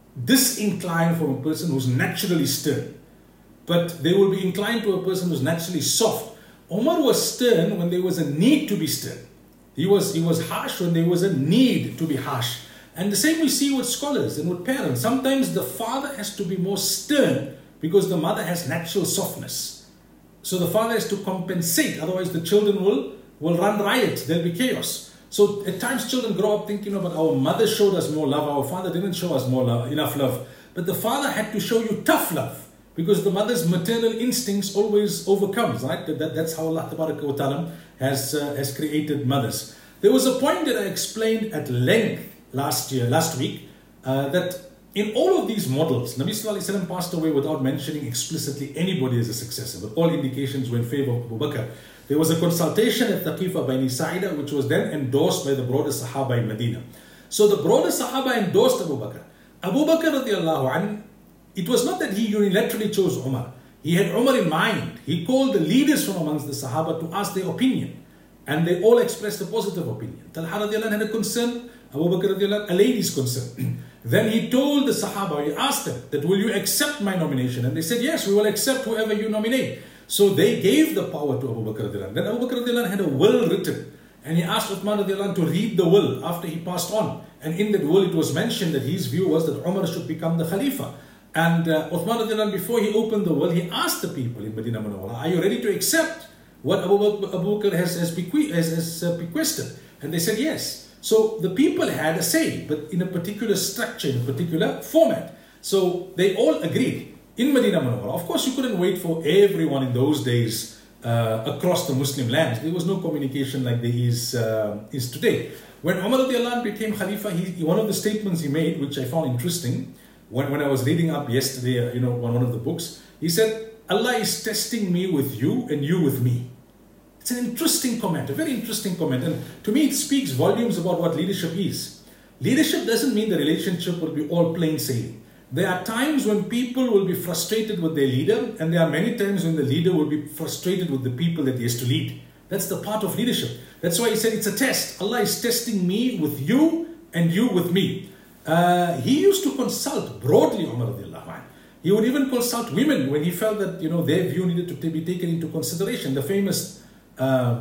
disinclined from a person who's naturally stern. But they will be inclined to a person who's naturally soft. Umar was stern when there was a need to be stern. He was, he was harsh when there was a need to be harsh. And the same we see with scholars and with parents. Sometimes the father has to be more stern because the mother has natural softness. So the father has to compensate, otherwise the children will, will run riot, there'll be chaos. So at times children grow up thinking about our mother showed us more love, our father didn't show us more love, enough love. But the father had to show you tough love because the mother's maternal instincts always overcomes, right? That, that, that's how Allah wa ta'ala has, uh, has created mothers. There was a point that I explained at length last year, last week, uh, that in all of these models, Nabi Sallallahu Alaihi Wasallam passed away without mentioning explicitly anybody as a successor, but all indications were in favor of Abu Bakr. There was a consultation at Taqifa Bani Sa'ida, which was then endorsed by the broader Sahaba in Medina. So the broader Sahaba endorsed Abu Bakr. Abu Bakr radiallahu anhu, it was not that he unilaterally chose Umar. He had Umar in mind. He called the leaders from amongst the Sahaba to ask their opinion. And they all expressed a positive opinion. Talha radiallahu anhu had a concern, Abu Bakr radiallahu anhu, a lady's concern. Then he told the Sahaba, he asked them that, will you accept my nomination? And they said, yes, we will accept whoever you nominate. So they gave the power to Abu Bakr radiallahu anhu. Then Abu Bakr radiallahu anhu had a will written. And he asked Uthman radiallahu anhu to read the will after he passed on. And in that will it was mentioned that his view was that Umar should become the Khalifa. And uh, Uthman radiallahu anhu, before he opened the will, he asked the people in Medina Munawwara, are you ready to accept what Abu Bakr, Abu Bakr has, has, beque- has, has uh, bequested? And they said yes. So the people had a say, but in a particular structure, in a particular format. So they all agreed in Medina Munawwara. Of course, you couldn't wait for everyone in those days uh, across the Muslim lands. There was no communication like there is, uh, is today. When Umar radiallahu anhu became Khalifa, he, one of the statements he made, which I found interesting, when, when I was reading up yesterday, you know, on one of the books, he said, Allah is testing me with you and you with me. It's an interesting comment, a very interesting comment. And to me, it speaks volumes about what leadership is. Leadership doesn't mean the relationship will be all plain sailing. There are times when people will be frustrated with their leader, and there are many times when the leader will be frustrated with the people that he has to lead. That's the part of leadership. That's why he said it's a test. Allah is testing me with you and you with me. Uh, he used to consult broadly, Umar radiallahu anhu. He would even consult women when he felt that, you know, their view needed to be taken into consideration. The famous Uh,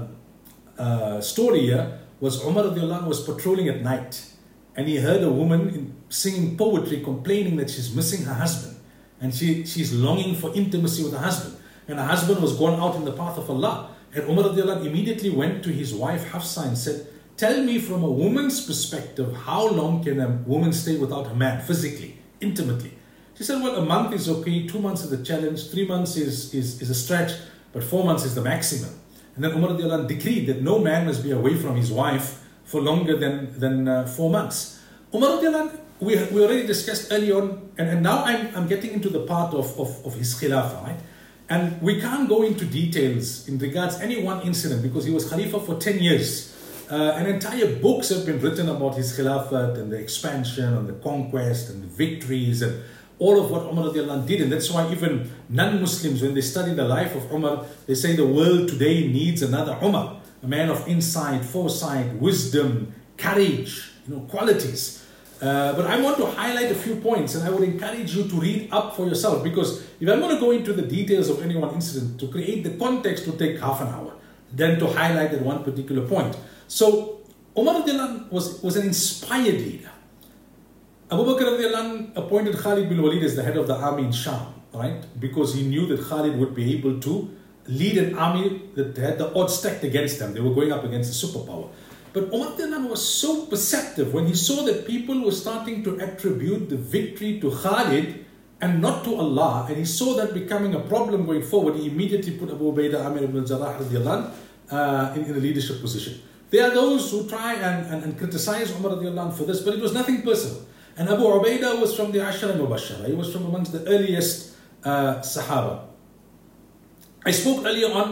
uh, story here was Umar radiallahu anhu was patrolling at night, and he heard a woman in, singing poetry complaining that she's missing her husband, and she, she's longing for intimacy with her husband, and her husband was gone out in the path of Allah. And Umar radiallahu anhu immediately went to his wife Hafsa and said, tell me from a woman's perspective, how long can a woman stay without her man physically, intimately? She said, well, a month is okay, two months is a challenge, three months is, is, is a stretch, but four months is the maximum. And then Umar radiallahu anhu decreed that no man must be away from his wife for longer than, than uh, four months. Umar radiallahu anhu, we, we already discussed earlier on, and, and now I'm, I'm getting into the part of, of, of his khilafah, right? And we can't go into details in regards any one incident because he was Khalifa for ten years. Uh, and entire books have been written about his khilafat and the expansion and the conquest and the victories and all of what Umar radiallahu anhu did. And that's why even non-Muslims, when they study the life of Umar, they say the world today needs another Umar, a man of insight, foresight, wisdom, courage, you know, qualities. Uh, but I want to highlight a few points, and I would encourage you to read up for yourself, because if I'm going to go into the details of any one incident, to create the context to take half an hour, then to highlight that one particular point. So Umar radiallahu anhu was, was an inspired leader. Abu Bakr radiallahu anhu appointed Khalid bin Walid as the head of the army in Sham, right? Because he knew that Khalid would be able to lead an army that had the odds stacked against them. They were going up against a superpower. But Umar radiallahu anhu was so perceptive when he saw that people were starting to attribute the victory to Khalid and not to Allah, and he saw that becoming a problem going forward. He immediately put Abu Ubaidah Amir ibn al-Jarrah radiallahu anhu uh, in, in a leadership position. There are those who try and, and, and criticize Umar radiallahu anhu for this, but it was nothing personal. And Abu Ubaidah was from the Ashara Mubashara. He was from amongst the earliest uh, Sahaba. I spoke earlier on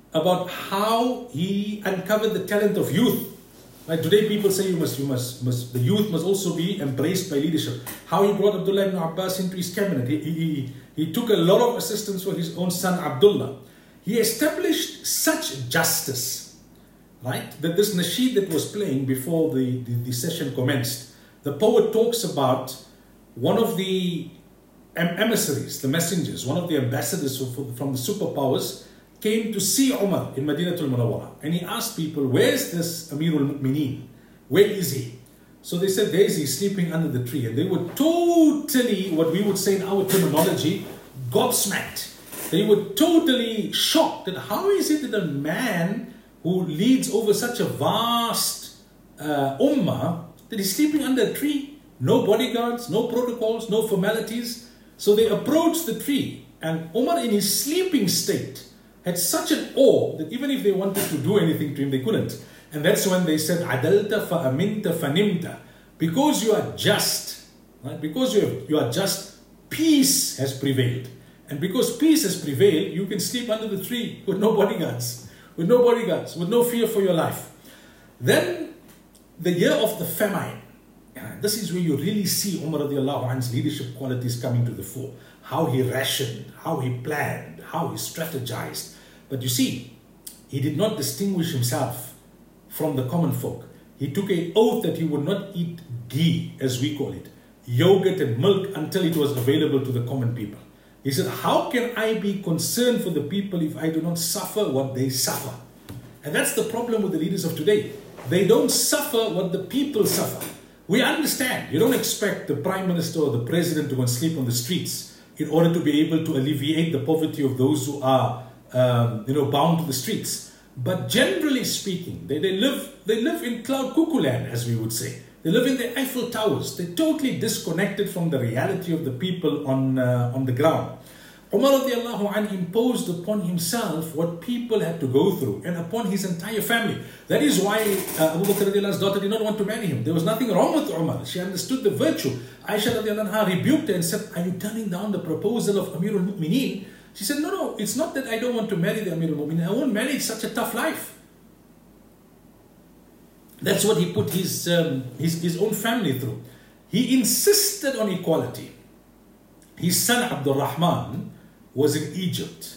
about how he uncovered the talent of youth. Like today people say you must, you must, must, the youth must also be embraced by leadership. How he brought Abdullah ibn Abbas into his cabinet. He, he, he, he took a lot of assistance for his own son Abdullah. He established such justice, right? That this nasheed that was playing before the, the, the session commenced, the poet talks about one of the emissaries, the messengers, one of the ambassadors from the superpowers came to see Umar in Madinatul Munawwara, and he asked people, where's this Amirul Mu'mineen? Where is he? So they said, there is he, sleeping under the tree. And they were totally, what we would say in our terminology, gobsmacked. They were totally shocked that how is it that a man who leads over such a vast uh, ummah, that he's sleeping under a tree? No bodyguards, no protocols, no formalities. So they approached the tree, and Umar in his sleeping state had such an awe that even if they wanted to do anything to him, they couldn't. And that's when they said, Adalta fa aminta fa nimta. Because you are just, right? Because you, have, you are just, peace has prevailed. And because peace has prevailed, you can sleep under the tree with no bodyguards, with no bodyguards, with no fear for your life. Then, the year of the famine, and this is where you really see Umar radiallahu anhu's leadership qualities coming to the fore. How he rationed, how he planned, how he strategized. But you see, he did not distinguish himself from the common folk. He took an oath that he would not eat ghee, as we call it, yogurt and milk, until it was available to the common people. He said, how can I be concerned for the people if I do not suffer what they suffer? And that's the problem with the leaders of today. They don't suffer what the people suffer. We understand. You don't expect the Prime Minister or the President to go and sleep on the streets in order to be able to alleviate the poverty of those who are um, you know, bound to the streets. But generally speaking, they, they, live, they live in cloud cuckoo land, as we would say. They live in the Eiffel Towers. They're totally disconnected from the reality of the people on, uh, on the ground. Umar radiallahu anh imposed upon himself what people had to go through and upon his entire family. That is why uh, Abu Bakr radiallahu anhu's daughter did not want to marry him. There was nothing wrong with Umar. She understood the virtue. Aisha radiallahu anha rebuked her and said, are you turning down the proposal of Amirul Mu'mineen? She said, no, no, it's not that I don't want to marry the Amirul Mu'mineen. I won't manage such a tough life. That's what he put his, um, his, his own family through. He insisted on equality. His son Abdul Rahman was in Egypt,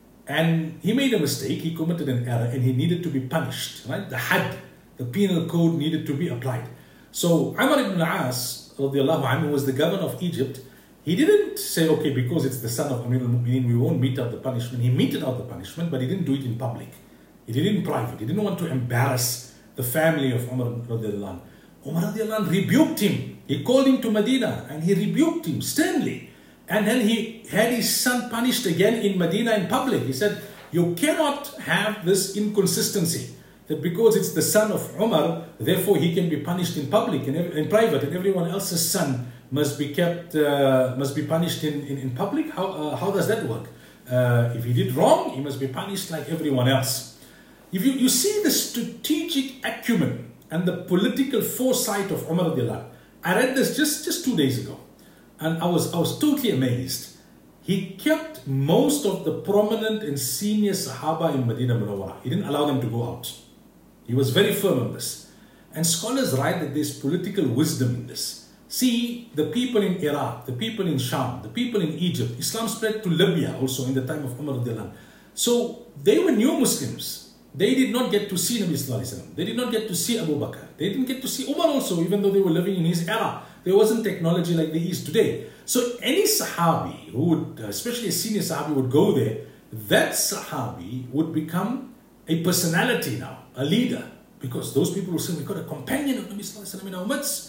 and he made a mistake. He committed an error and he needed to be punished, right? The had, the penal code needed to be applied. So Amr ibn al-As radiallahu anhu was the governor of Egypt. He didn't say, okay, because it's the son of Amir al-Mu'mineen, we won't mete out the punishment. He meted out the punishment, but he didn't do it in public. He did it in private. He didn't want to embarrass the family of Umar radiallahu anhu. Umar radiallahu anhu rebuked him. He called him to Medina and he rebuked him sternly. And then he had his son punished again in Medina in public. He said, you cannot have this inconsistency. That because it's the son of Umar, therefore he can be punished in public and in private, and everyone else's son must be kept, uh, must be punished in, in, in public. How, uh, how does that work? Uh, if he did wrong, he must be punished like everyone else. If you, you see the strategic acumen and the political foresight of Umar radiallahu anhu. I read this just, just two days ago. And I was, I was totally amazed. He kept most of the prominent and senior Sahaba in Medina Munawwara. He didn't allow them to go out. He was very firm on this. And scholars write that there's political wisdom in this. See, the people in Iraq, the people in Sham, the people in Egypt, Islam spread to Libya also in the time of Umar radiallahu anhu. So they were new Muslims. They did not get to see Nabi Sallallahu Alaihi Wasallam. They did not get to see Abu Bakr. They didn't get to see Umar also, even though they were living in his era. There wasn't technology like there is today. So any Sahabi who would, especially a senior Sahabi, would go there, that Sahabi would become a personality now, a leader. Because those people will say, we've got a companion of Nabi Sallallahu Alaihi Wasallam in our midst.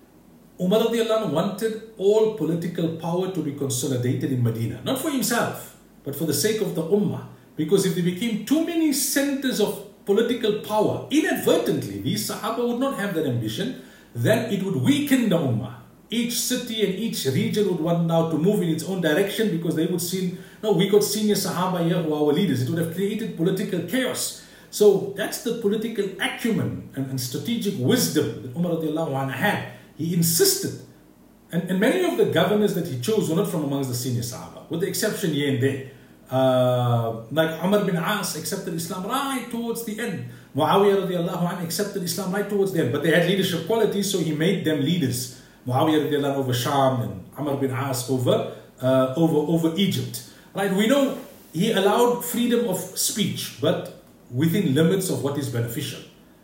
Umar radiallahu anhu wanted all political power to be consolidated in Medina. Not for himself, but for the sake of the Ummah. Because if there became too many centers of political power, inadvertently, these Sahaba would not have that ambition, then it would weaken the Ummah. Each city and each region would want now to move in its own direction because they would see, no, we got senior Sahaba here who are our leaders. It would have created political chaos. So that's the political acumen and, and strategic wisdom that Umar radiallahu anhu had. He insisted. And, and many of the governors that he chose were not from amongst the senior Sahaba, with the exception here and there. Uh, like Umar bin As accepted Islam right towards the end. Muawiyah radiallahu anhu accepted Islam right towards the end. But they had leadership qualities, so he made them leaders. Muawiyah radiallahu anhu over Sham and Amr bin As over, uh, over, over Egypt. Right? We know he allowed freedom of speech, but within limits of what is beneficial.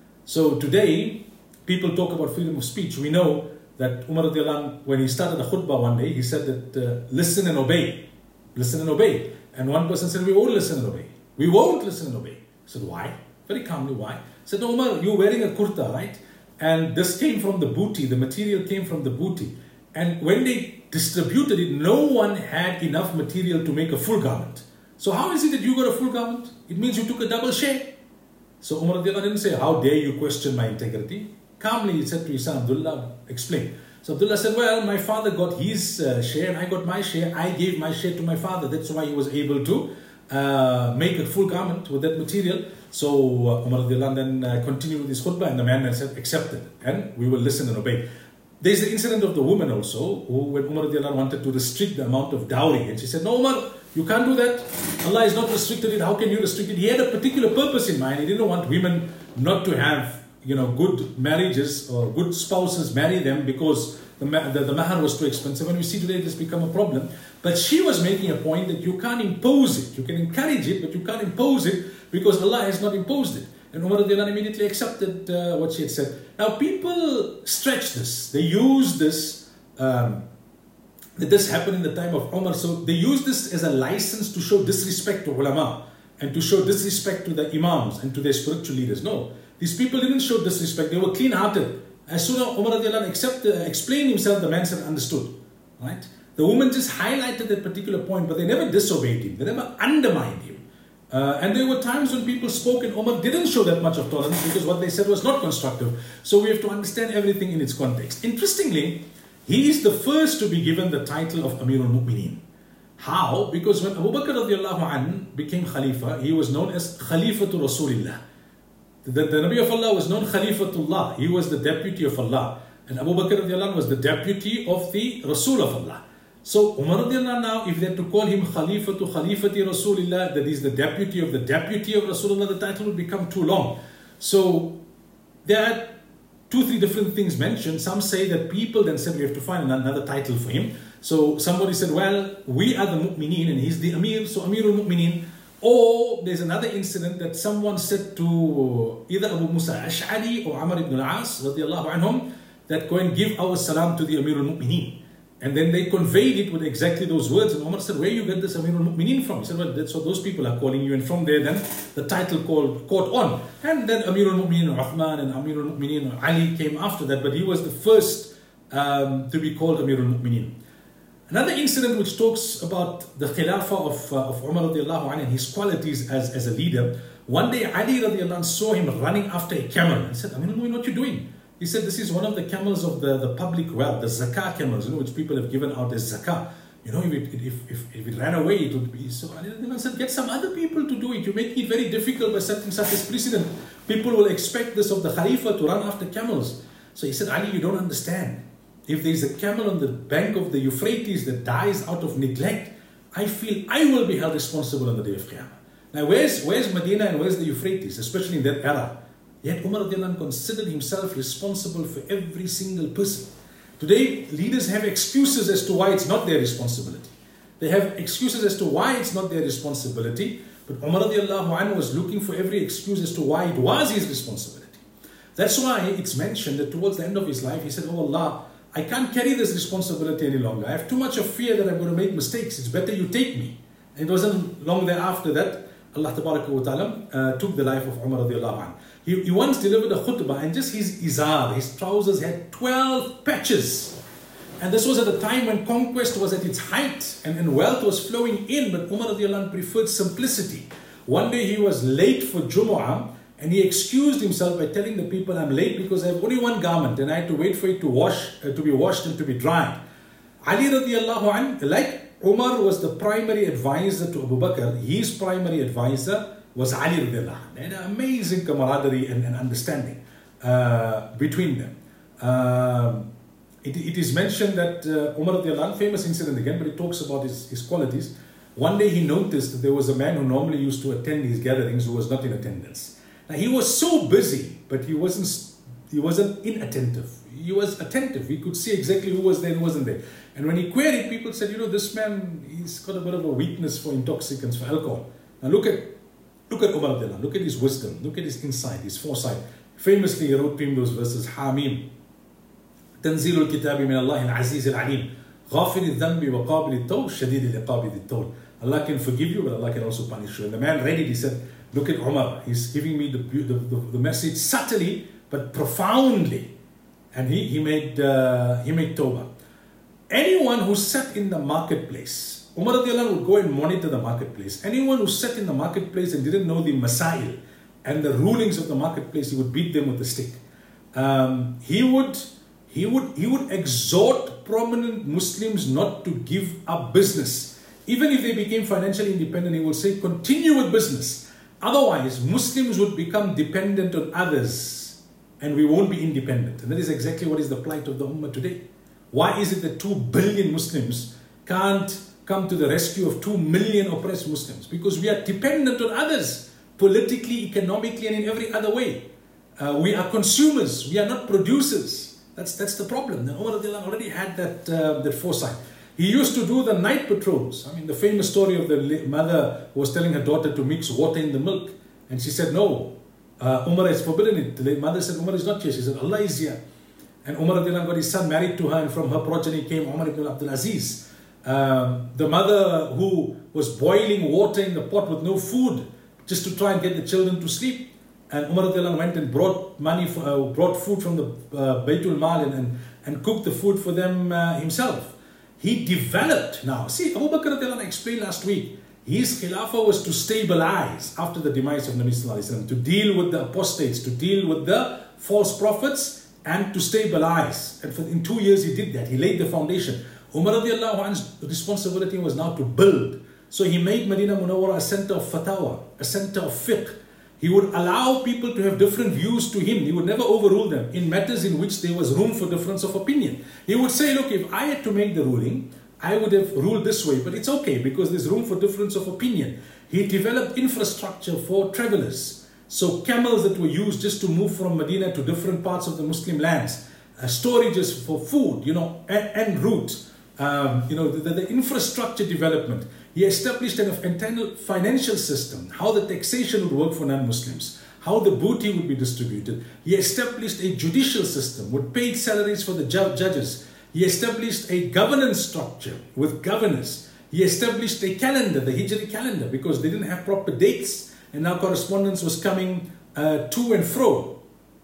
So today, people talk about freedom of speech. We know that Umar radiallahu anhu, when he started a khutbah one day, he said that uh, listen and obey. Listen and obey. And one person said, we won't listen and obey. We won't listen and obey. I said, why? Very calmly, why? I said, no, Umar, you're wearing a kurta, right? And this came from the booty. The material came from the booty. And when they distributed it, no one had enough material to make a full garment. So how is it that you got a full garment? It means you took a double share. So Umar didn't say, how dare you question my integrity? Calmly, he said to his son Abdullah, explain. So Abdullah said, well, my father got his uh, share and I got my share. I gave my share to my father. That's why he was able to uh, make a full garment with that material. So uh, Umar then uh, continued with his khutbah and the man said, accepted. And we will listen and obey. There's the incident of the woman also, who when Umar wanted to restrict the amount of dowry. And she said, no, Umar, you can't do that. Allah has not restricted it. How can you restrict it? He had a particular purpose in mind. He didn't want women not to have, you know, good marriages or good spouses marry them because the, the, the mahar was too expensive. And we see today this become a problem. But she was making a point that you can't impose it. You can encourage it, but you can't impose it because Allah has not imposed it. And Umar immediately accepted uh, what she had said. Now people stretch this. They use this, um, that this happened in the time of Umar. So they use this as a license to show disrespect to ulama and to show disrespect to the imams and to their spiritual leaders. No. These people didn't show disrespect. They were clean-hearted. As soon as Umar accept, uh, explained himself, the man said, understood. Right? The woman just highlighted that particular point, but they never disobeyed him. They never undermined him. Uh, and there were times when people spoke and Umar didn't show that much of tolerance because what they said was not constructive. So we have to understand everything in its context. Interestingly, he is the first to be given the title of Amirul Mu'mineen. How? Because when Abu Bakr radiallahu anh became Khalifa, he was known as Khalifatul Rasulillah. The, the Nabi of Allah was known Khalifatullah. He was the deputy of Allah. And Abu Bakr radiallahu anh was the deputy of the Rasul of Allah. So Umar radiallahu anh now, if they had to call him Khalifatu Khalifati Rasulillah, that is the deputy of the deputy of Rasulullah, the title would become too long. So there are two, three different things mentioned. Some say that people then said we have to find another title for him. So somebody said, well, we are the Mu'mineen and he's the Amir, so Amirul Mu'mineen. Or there's another incident that someone said to either Abu Musa Ash'ari or Amr ibn al-As radiallahu anhum that go and give our salam to the Amirul Mu'mineen. And then they conveyed it with exactly those words. And Umar said, where you get this Amirul Mu'mineen from? He said, well, that's what those people are calling you. And from there, then the title called caught on. And then Amirul Mu'mineen Uthman and Amirul Mu'mineen Ali came after that. But he was the first um, to be called Amirul Mu'mineen. Another incident which talks about the Khilafah of, uh, of Umar radiallahu anhu and his qualities as, as a leader. One day Ali radiallahu anhu saw him running after a camel and said, Amirul Mu'mineen, what are you doing? He said, this is one of the camels of the, the public wealth, the zakah camels, you know, which people have given out as zakah. You know, if it, if, if, if it ran away, it would be so. And said, get some other people to do it. You make it very difficult by setting such as precedent. People will expect this of the Khalifa to run after camels. So he said, Ali, you don't understand. If there is a camel on the bank of the Euphrates that dies out of neglect, I feel I will be held responsible on the day of Qiyamah. Now, where's, where's Medina and where's the Euphrates, especially in that era? Yet Umar considered himself responsible for every single person. Today, leaders have excuses as to why it's not their responsibility. They have excuses as to why it's not their responsibility. But Umar was looking for every excuse as to why it was his responsibility. That's why it's mentioned that towards the end of his life, he said, oh Allah, I can't carry this responsibility any longer. I have too much of fear that I'm going to make mistakes. It's better you take me. And it wasn't long thereafter that Allah Ta'ala uh, took the life of Umar radiallahu anh. He, he once delivered a khutbah and just his izar, his trousers had twelve patches. And this was at a time when conquest was at its height and, and wealth was flowing in, but Umar radiallahu anh preferred simplicity. One day he was late for Jumu'ah and he excused himself by telling the people, I'm late because I have only one garment and I had to wait for it to wash, uh, to be washed and to be dried. Ali radiallahu anh, like Umar was the primary advisor to Abu Bakr, his primary advisor was Ali radiallahu anh. They had an amazing camaraderie and, and understanding uh, between them. Um, it, it is mentioned that uh, Umar radiallahu anh, famous incident again, but it talks about his, his qualities. One day he noticed that there was a man who normally used to attend his gatherings who was not in attendance. Now he was so busy, but he wasn't he wasn't inattentive. He was attentive. He could see exactly who was there and who wasn't there. And when he queried, people said, you know, this man, he's got a bit of a weakness for intoxicants, for alcohol. Now look at look at Umar Abdullah, look at his wisdom, look at his insight, his foresight. Famously, he wrote to him those verses, Hamim, تنزيل الكتاب من الله العزيز العليم غافل الذنب وقابل التوب شديد العقاب ذي الطول. Allah can forgive you, but Allah can also punish you. And the man read it, he said, look at Umar, he's giving me the, the, the, the message subtly, but profoundly. And he, he made uh, he made tawbah. Anyone who sat in the marketplace, Umar radiallahu anhu would go and monitor the marketplace. Anyone who sat in the marketplace and didn't know the masail and the rulings of the marketplace, he would beat them with a stick. Um, he would he would he would exhort prominent Muslims not to give up business. Even if they became financially independent, he would say, continue with business. Otherwise, Muslims would become dependent on others and we won't be independent. And that is exactly what is the plight of the Ummah today. Why is it that two billion Muslims can't come to the rescue of two million oppressed Muslims? Because we are dependent on others, politically, economically, and in every other way. Uh, we are consumers, we are not producers. That's that's the problem. The Umar already had that, uh, that foresight. He used to do the night patrols. I mean, the famous story of the mother who was telling her daughter to mix water in the milk. And she said, no, uh, Umar has forbidden it. The mother said, Umar is not here. She said, Allah is here. And Umar got his son married to her, and from her progeny came Umar ibn Abdul Aziz. Um, the mother who was boiling water in the pot with no food, just to try and get the children to sleep. And Umar went and brought money, for, uh, brought food from the uh, Baytul Mal and, and, and cooked the food for them uh, himself. He developed now. See, Abu Bakr explained last week, his Khilafah was to stabilize after the demise of Nabi Sallallahu Alaihi Wasallam, to deal with the apostates, to deal with the false prophets, and to stabilize. And for, in two years he did that. He laid the foundation. Umar radiallahu anhu's responsibility was now to build. So he made Medina Munawwara a center of fatwa, a center of fiqh. He would allow people to have different views to him. He would never overrule them in matters in which there was room for difference of opinion. He would say, look, if I had to make the ruling, I would have ruled this way, but it's okay because there's room for difference of opinion. He developed infrastructure for travelers. So camels that were used just to move from Medina to different parts of the Muslim lands, uh, storages for food, you know, and, and route. Um, you know, the, the, the infrastructure development. He established an internal financial system, how the taxation would work for non-Muslims, how the booty would be distributed. He established a judicial system with paid salaries for the ju- judges. He established a governance structure with governors. He established a calendar, the Hijri calendar, because they didn't have proper dates, and now correspondence was coming uh, to and fro.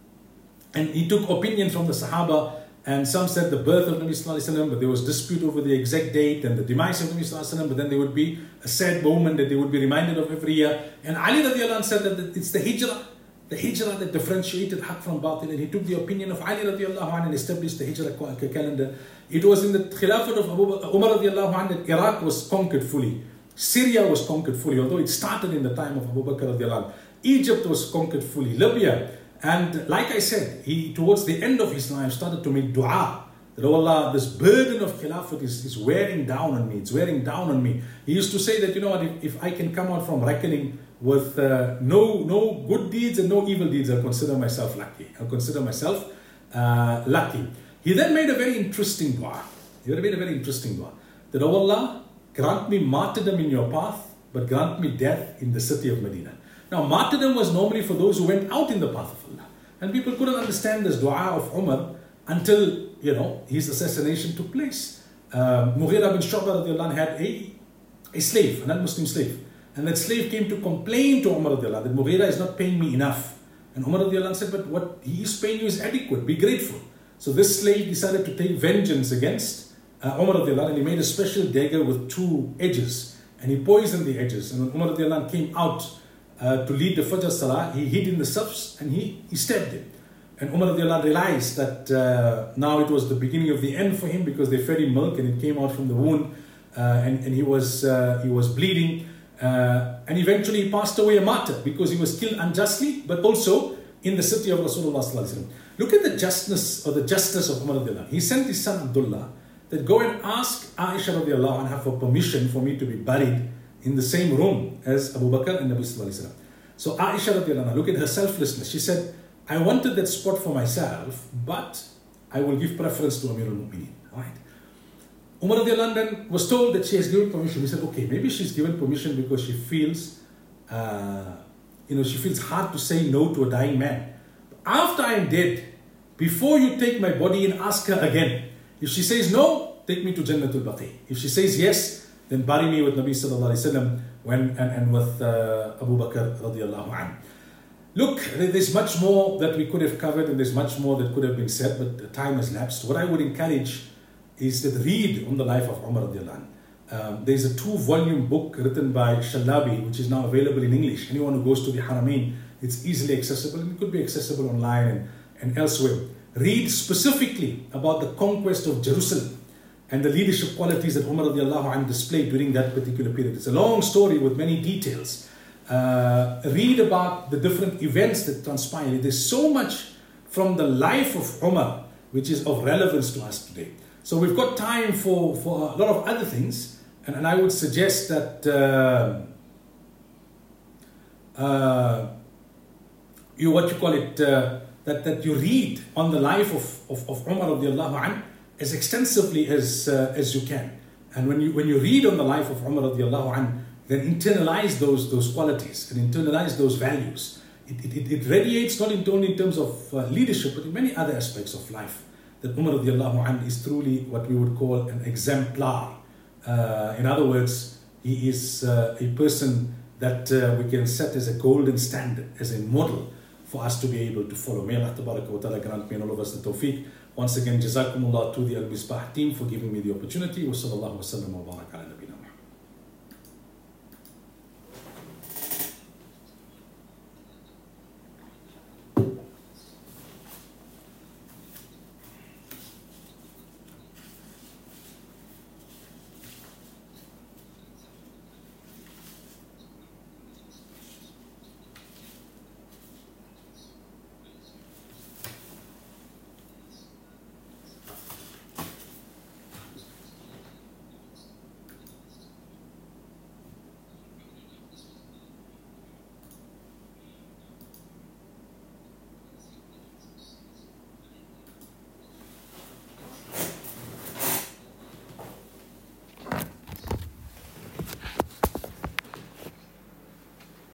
And he took opinion from the Sahaba. And some said the birth of Nabi Sallallahu Alaihi Wasallam, but there was dispute over the exact date and the demise of Nabi Sallallahu Alaihi Wasallam, but then there would be a sad moment that they would be reminded of every year. And Ali radiallahu anhu said that it's the hijrah, the hijrah that differentiated haq from batil, and he took the opinion of Ali radiallahu anhu and established the hijrah calendar. It was in the Khilafat of Abu Umar radiallahu anhu that Iraq was conquered fully. Syria was conquered fully, although it started in the time of Abu Bakr radiallahu anhu. Egypt was conquered fully, Libya. And like I said, he towards the end of his life started to make dua that, oh Allah, this burden of Khilafat is, is wearing down on me, it's wearing down on me. He used to say that, you know what, if, if I can come out from reckoning with uh, no, no good deeds and no evil deeds, I'll consider myself lucky. I'll consider myself uh, lucky. He then made a very interesting dua. He made a very interesting dua that, oh Allah, grant me martyrdom in your path, but grant me death in the city of Medina. Now, martyrdom was normally for those who went out in the path of Allah. And people couldn't understand this dua of Umar until, you know, his assassination took place. Uh, Mughira bin Shu'bah radiallahu anh had a, a slave, a non-Muslim slave. And that slave came to complain to Umar radiallahu anh that Mughira is not paying me enough. And Umar radiallahu anh said, but what he is paying you is adequate, be grateful. So this slave decided to take vengeance against uh, Umar radiallahu anh, and he made a special dagger with two edges. And he poisoned the edges. And when Umar radiallahu anh came out Uh, to lead the Fajr Salah, he hid in the safs and he, he stabbed him. And Umar realized that uh, now it was the beginning of the end for him because they fed him milk and it came out from the wound uh, and, and he was uh, he was bleeding uh, and eventually he passed away a martyr because he was killed unjustly, but also in the city of Rasulullah Sallallahu Alaihi Wasallam. Look at the justness or the justice of Umar radiallahu anh. He sent his son Abdullah that go and ask Aisha radiallahu anha for permission for me to be buried in the same room as Abu Bakr and Nabi Sallallahu Alaihi Wasallam. So Aisha radiallahu anha, look at her selflessness. She said, I wanted that spot for myself, but I will give preference to Amir al-Mu'mineen. Right? Umar radiallahu anha was told that she has given permission. He said, okay, maybe she's given permission because she feels, uh, you know, she feels hard to say no to a dying man. After I am dead, before you take my body and ask her again, if she says no, take me to Jannatul Baqi. If she says yes, then bury me with Nabi Sallallahu Alaihi Wasallam when, and, and with uh, Abu Bakr radiallahu anhu. Look, there's much more that we could have covered and there's much more that could have been said, but the time has lapsed. What I would encourage is that read on the life of Umar radiallahu anhu. Um, there's a two-volume book written by Shalabi, which is now available in English. Anyone who goes to the Haramain, it's easily accessible and it could be accessible online and, and elsewhere. Read specifically about the conquest of Jerusalem and the leadership qualities that Umar radiallahu anhu displayed during that particular period. It's a long story with many details. Uh, read about the different events that transpired. There's so much from the life of Umar which is of relevance to us today. So we've got time for, for a lot of other things, and, and I would suggest that uh, uh, you what you call it uh, that, that you read on the life of, of, of Umar radiallahu anhu as extensively as uh, as you can. And when you when you read on the life of Umar radiallahu anhu, then internalize those those qualities and internalize those values. It, it, it radiates not only in terms of uh, leadership, but in many other aspects of life. That Umar radiallahu anhu is truly what we would call an exemplar. Uh, in other words, he is uh, a person that uh, we can set as a golden standard, as a model for us to be able to follow. May Allah tabaraka wa ta'ala grant me and all of us the tawfiq. Once again, jazakumullah to the Al-Misbah team for giving me the opportunity. Wa sallallahu wa sallam wa barak ala nabi.